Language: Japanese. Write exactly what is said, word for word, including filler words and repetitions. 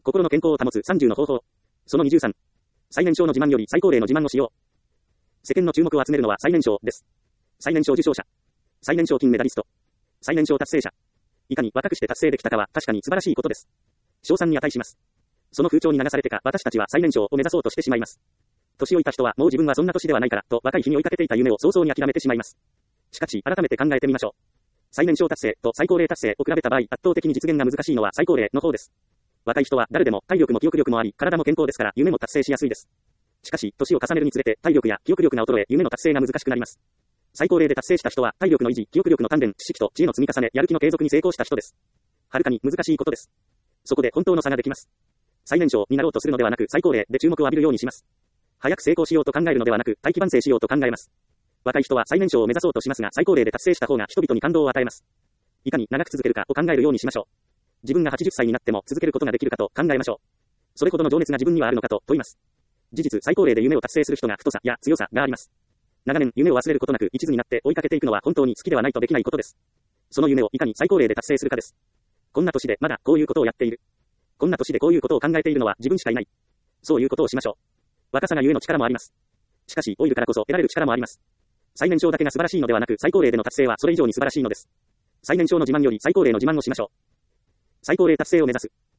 心の健康を保つさんじゅうの方法。そのにじゅうさん。最年少の自慢より最高齢の自慢をしよう。世間の注目を集めるのは最年少です。最年少受賞者。最年少金メダリスト。最年少達成者。いかに若くして達成できたかは確かに素晴らしいことです。賞賛に値します。その風潮に流されてか私たちは最年少を目指そうとしてしまいます。年老いた人はもう自分はそんな年ではないからと若い日に追いかけていた夢を早々に諦めてしまいます。しかし改めて考えてみましょう。最年少達成と最高齢達成を比べた場合圧倒的に実現が難しいのは最高齢の方です。若い人は誰でも体力も記憶力もあり体も健康ですから夢も達成しやすいです。しかし年を重ねるにつれて体力や記憶力が衰え夢の達成が難しくなります。最高齢で達成した人は体力の維持、記憶力の鍛錬、知識と知恵の積み重ね、やる気の継続に成功した人です。はるかに難しいことです。そこで本当の差ができます。最年少になろうとするのではなく最高齢で注目を浴びるようにします。早く成功しようと考えるのではなく大器晩成しようと考えます。若い人は最年少を目指そうとしますが最高齢で達成した方が人々に感動を与えます。いかに長く続けるかを考えるようにしましょう。自分がはちじゅっさいになっても続けることができるかと考えましょう。それほどの情熱が自分にはあるのかと問います。事実最高齢で夢を達成する人が太さや強さがあります。長年夢を忘れることなく一途になって追いかけていくのは本当に好きではないとできないことです。その夢をいかに最高齢で達成するかです。こんな年でまだこういうことをやっている。こんな年でこういうことを考えているのは自分しかいない。そういうことをしましょう。若さがゆえの力もあります。しかし老いるからこそ得られる力もあります。最年少だけが素晴らしいのではなく最高齢での達成はそれ以上に素晴らしいのです。最年少の自慢より最高齢の自慢をしましょう。最高齢達成を目指す。